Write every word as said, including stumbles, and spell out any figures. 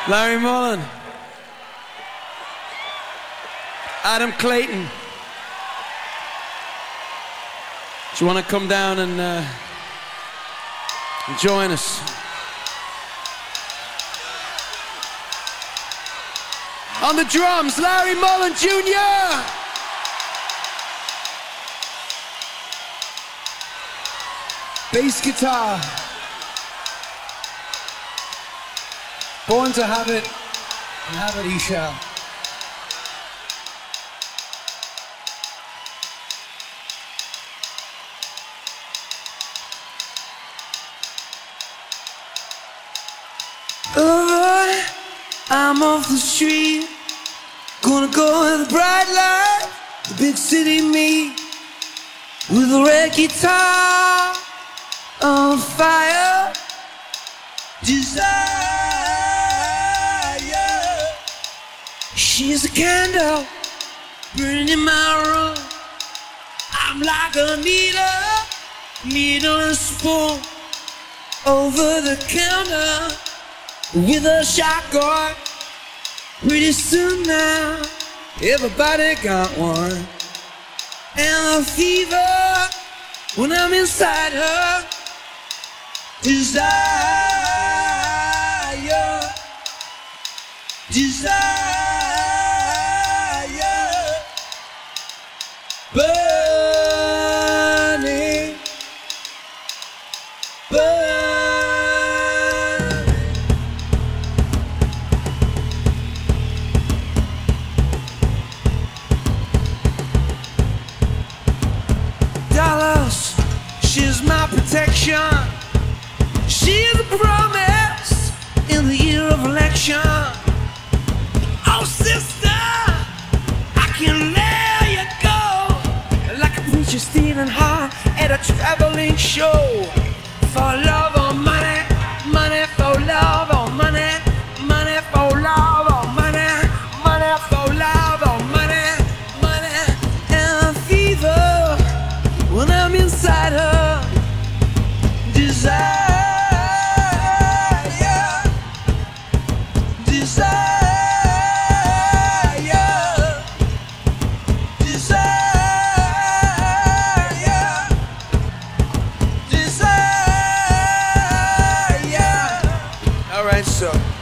Larry Mullen, Adam Clayton. Do you want to come down and, uh, and join us? On the drums, Larry Mullen Junior Bass guitar. Born to have it, and have it he shall. Oh, I'm off the street, gonna go with the bright light, the big city me, with a red guitar on fire, desire. She's a candle burning in my room. I'm like a needle, needle and spoon over the counter with a shotgun. Pretty soon now, everybody got one. And the fever when I'm inside her. Desire, desire, burning, burning. Dollars, she's my protection. She's a promise in the year of election. Oh, sister, I can let you go like a preacher stealing heart at a traveling show. For love or money, money for love or money, money for love or money, money for love or money, money and fever when I'm inside her. Desire. So